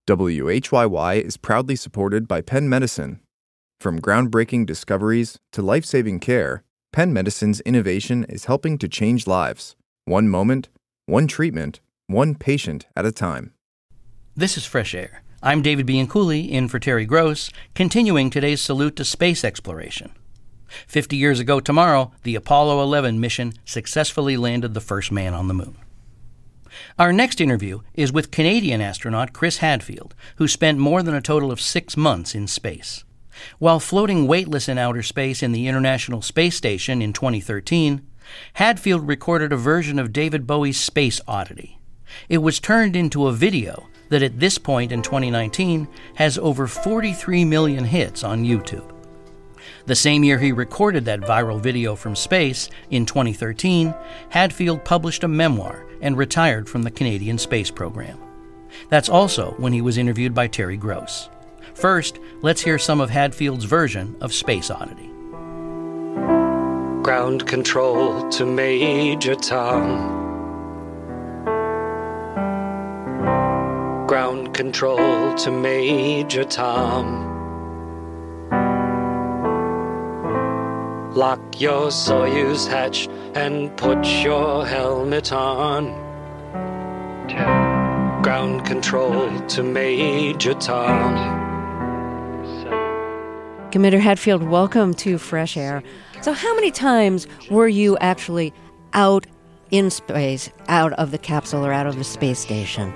WHYY is proudly supported by Penn Medicine. From groundbreaking discoveries to life-saving care, Penn Medicine's innovation is helping to change lives. One moment, one treatment, one patient at a time. This is Fresh Air. I'm David Bianculli, in for Terry Gross, continuing today's salute to space exploration. 50 years ago tomorrow, the Apollo 11 mission successfully landed the first man on the moon. Our next interview is with Canadian astronaut Chris Hadfield, who spent more than a total of 6 months in space. While floating weightless in outer space in the International Space Station in 2013, Hadfield recorded a version of David Bowie's Space Oddity. It was turned into a video that at this point in 2019 has over 43 million hits on YouTube. The same year he recorded that viral video from space, in 2013, Hadfield published a memoir and retired from the Canadian space program. That's also when he was interviewed by Terry Gross. First, let's hear some of Hadfield's version of Space Oddity. Ground control to Major Tom. Ground control to Major Tom. Lock your Soyuz hatch and put your helmet on. 10. Ground control to Major Tom. 7. Commander Hadfield, welcome to Fresh Air. So how many times were you actually out in space, out of the capsule or out of the space station?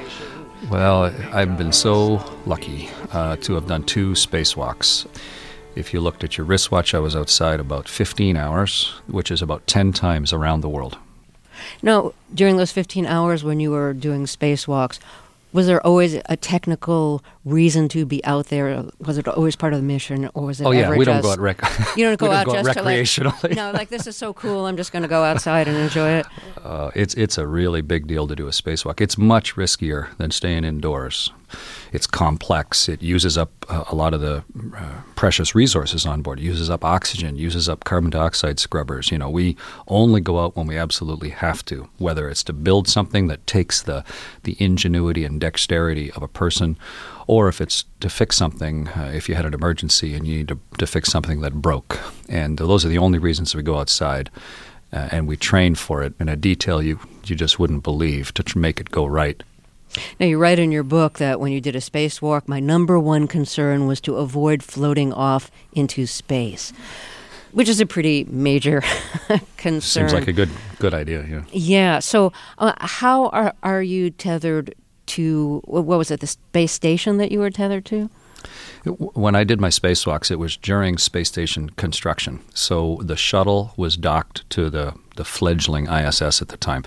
Well, I've been so lucky to have done 2 spacewalks. If you looked at your wristwatch, I was outside about 15 hours, which is about 10 times around the world. Now, during those 15 hours when you were doing spacewalks, was there always a technical reason to be out there? Was it always part of the mission, or was it we just... don't go out You don't go out just recreationally. To like this is so cool, I'm just going to go outside and enjoy it? It's a really big deal to do a spacewalk. It's much riskier than staying indoors. It's complex. It uses up a lot of the precious resources on board. It uses up oxygen, uses up carbon dioxide scrubbers. You know, we only go out when we absolutely have to, whether it's to build something that takes the ingenuity and dexterity of a person, or if it's to fix something, if you had an emergency and you need to fix something that broke. And those are the only reasons we go outside. And we train for it in a detail you just wouldn't believe to make it go right. Now, you write in your book that when you did a spacewalk, my number one concern was to avoid floating off into space, which is a pretty major concern. Seems like a good idea, yeah. Yeah. So how are you tethered to, what was it, the space station that you were tethered to? When I did my spacewalks, it was during space station construction. So the shuttle was docked to the fledgling ISS at the time.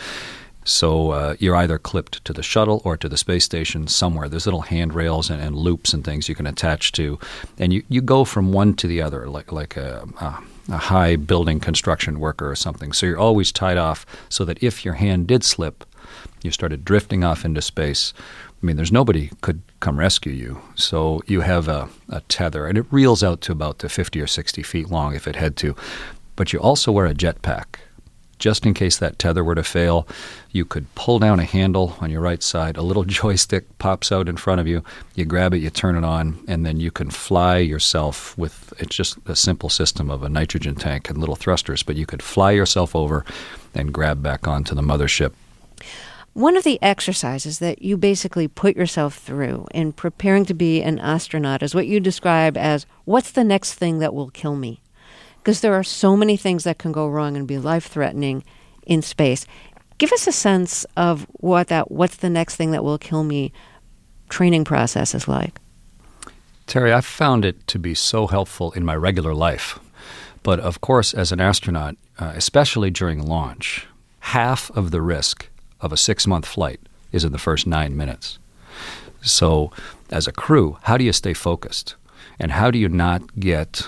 So you're either clipped to the shuttle or to the space station somewhere. There's little handrails and loops and things you can attach to. And you go from one to the other like a high building construction worker or something. So you're always tied off so that if your hand did slip, you started drifting off into space. I mean, there's nobody could come rescue you. So you have a tether, and it reels out to about 50 or 60 feet long if it had to. But you also wear a jetpack. Just in case that tether were to fail, you could pull down a handle on your right side, a little joystick pops out in front of you, you grab it, you turn it on, and then you can fly yourself with, it's just a simple system of a nitrogen tank and little thrusters, but you could fly yourself over and grab back onto the mothership. One of the exercises that you basically put yourself through in preparing to be an astronaut is what you describe as, what's the next thing that will kill me? Because there are so many things that can go wrong and be life-threatening in space. Give us a sense of what's the next thing that will kill me training process is like. Terry, I've found it to be so helpful in my regular life. But of course, as an astronaut, especially during launch, half of the risk of a 6-month flight is in the first 9 minutes. So as a crew, how do you stay focused? And how do you not get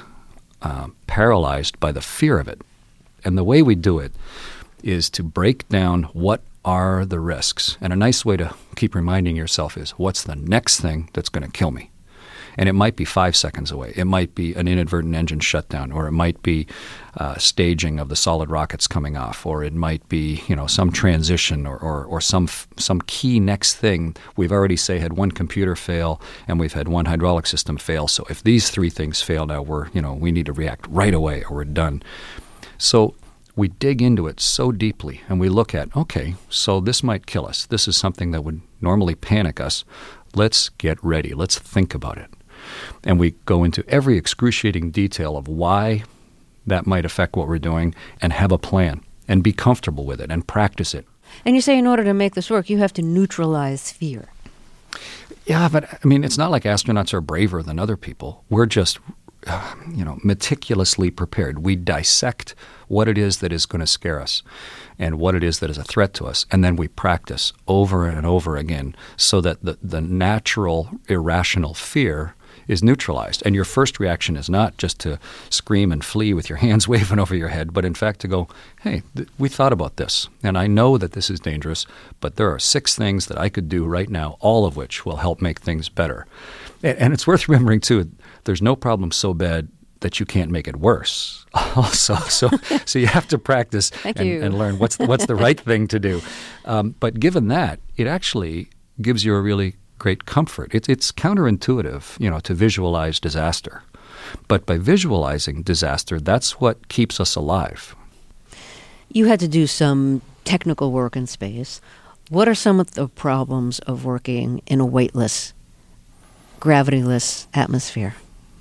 paralyzed by the fear of it? And the way we do it is to break down what are the risks. And a nice way to keep reminding yourself is, what's the next thing that's going to kill me? And it might be 5 seconds away. It might be an inadvertent engine shutdown, or it might be staging of the solid rockets coming off, or it might be, some transition or some key next thing. We've already, say, had one computer fail, and we've had one hydraulic system fail. So if these 3 things fail now, we need to react right away or we're done. So we dig into it so deeply, and we look at, okay, so this might kill us. This is something that would normally panic us. Let's get ready. Let's think about it. And we go into every excruciating detail of why that might affect what we're doing, and have a plan and be comfortable with it and practice it. And you say in order to make this work, you have to neutralize fear. Yeah, but it's not like astronauts are braver than other people. We're just meticulously prepared. We dissect what it is that is going to scare us and what it is that is a threat to us. And then we practice over and over again so that the natural, irrational fear is neutralized. And your first reaction is not just to scream and flee with your hands waving over your head, but in fact to go, hey, we thought about this. And I know that this is dangerous, but there are 6 things that I could do right now, all of which will help make things better. And it's worth remembering, too, there's no problem so bad that you can't make it worse. Also, so you have to practice and learn what's the right thing to do. But given that, it actually gives you a really great comfort. It's counterintuitive, to visualize disaster. But by visualizing disaster, that's what keeps us alive. You had to do some technical work in space. What are some of the problems of working in a weightless, gravityless atmosphere?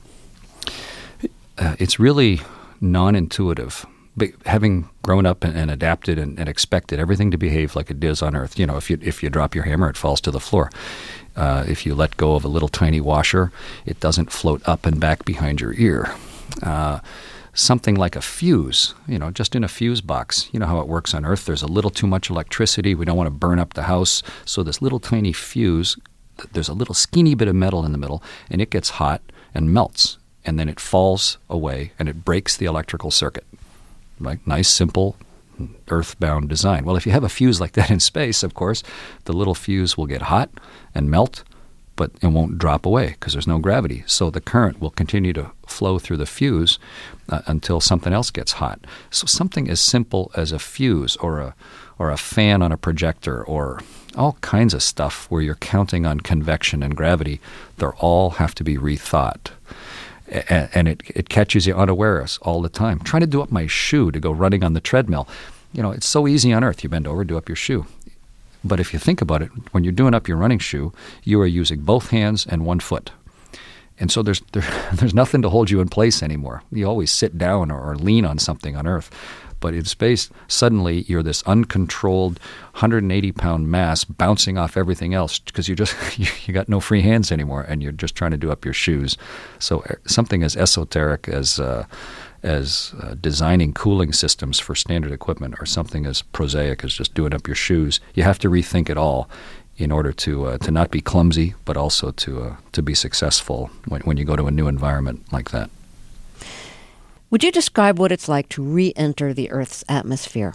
It's really non-intuitive. But having grown up and adapted and expected everything to behave like it does on Earth, if you drop your hammer, it falls to the floor. If you let go of a little tiny washer, it doesn't float up and back behind your ear. Something like a fuse, just in a fuse box. You know how it works on Earth. There's a little too much electricity. We don't want to burn up the house. So this little tiny fuse, there's a little skinny bit of metal in the middle, and it gets hot and melts. And then it falls away, and it breaks the electrical circuit. Like nice, simple, earthbound design. Well, if you have a fuse like that in space, of course, the little fuse will get hot and melt, but it won't drop away because there's no gravity. So the current will continue to flow through the fuse until something else gets hot. So something as simple as a fuse or a fan on a projector or all kinds of stuff where you're counting on convection and gravity, they all have to be rethought. And it catches you unawares all the time. Trying to do up my shoe to go running on the treadmill. It's so easy on Earth. You bend over, do up your shoe. But if you think about it, when you're doing up your running shoe, you are using both hands and one foot. And so there's nothing to hold you in place anymore. You always sit down or lean on something on Earth. But in space, suddenly you're this uncontrolled 180-pound mass bouncing off everything else because you got no free hands anymore, and you're just trying to do up your shoes. So something as esoteric as designing cooling systems for standard equipment, or something as prosaic as just doing up your shoes, you have to rethink it all in order to not be clumsy, but also to be successful when you go to a new environment like that. Would you describe what it's like to re-enter the Earth's atmosphere?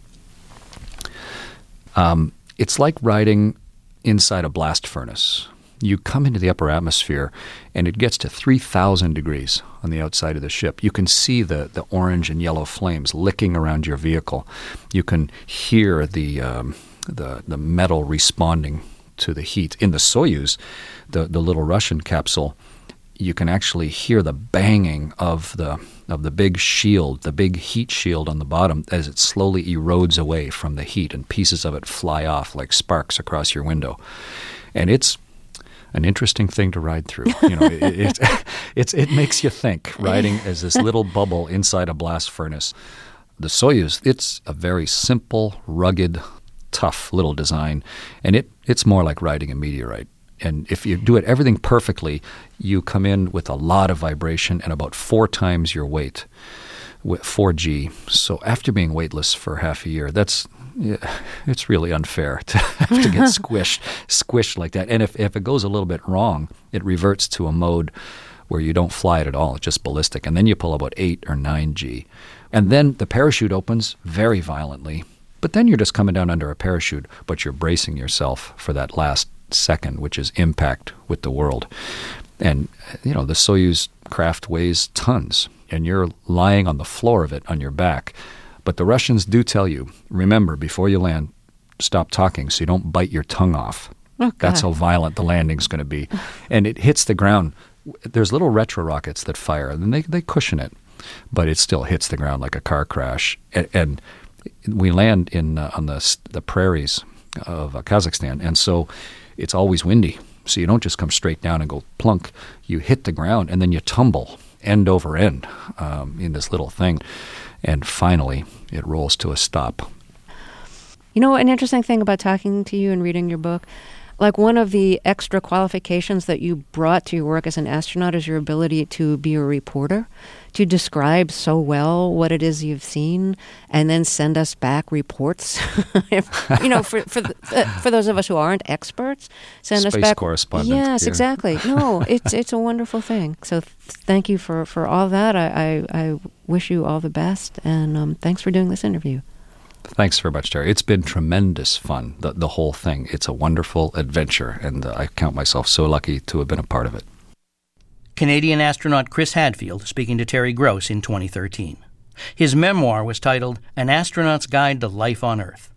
It's like riding inside a blast furnace. You come into the upper atmosphere, and it gets to 3,000 degrees on the outside of the ship. You can see the orange and yellow flames licking around your vehicle. You can hear the metal responding to the heat. In the Soyuz, the little Russian capsule, you can actually hear the banging of the big shield, the big heat shield on the bottom, as it slowly erodes away from the heat, and pieces of it fly off like sparks across your window. And it's an interesting thing to ride through. It makes you think, riding as this little bubble inside a blast furnace. The Soyuz, it's a very simple, rugged, tough little design, and it's more like riding a meteorite. And if you do everything perfectly, you come in with a lot of vibration and about 4 times your weight, with 4G. So after being weightless for half a year, it's really unfair to have to get squished like that. And if it goes a little bit wrong, it reverts to a mode where you don't fly it at all. It's just ballistic. And then you pull about 8 or 9G. And then the parachute opens very violently. But then you're just coming down under a parachute, but you're bracing yourself for that last second, which is impact with the world. And, the Soyuz craft weighs tons, and you're lying on the floor of it on your back. But the Russians do tell you, remember, before you land, stop talking so you don't bite your tongue off. Oh, That's how violent the landing's going to be. And it hits the ground. There's little retro rockets that fire, and they cushion it, but it still hits the ground like a car crash. And we land on the prairies of Kazakhstan, and so it's always windy. So you don't just come straight down and go plunk. You hit the ground, and then you tumble end over end in this little thing. And finally, it rolls to a stop. An interesting thing about talking to you and reading your book, like one of the extra qualifications that you brought to your work as an astronaut is your ability to be a reporter, to describe so well what it is you've seen, and then send us back reports. For those of us who aren't experts, send us back. Space correspondent. Yes, here. Exactly. No, it's a wonderful thing. So thank you for all that. I wish you all the best, and thanks for doing this interview. Thanks very much, Terry. It's been tremendous fun, the whole thing. It's a wonderful adventure, and I count myself so lucky to have been a part of it. Canadian astronaut Chris Hadfield speaking to Terry Gross in 2013. His memoir was titled An Astronaut's Guide to Life on Earth.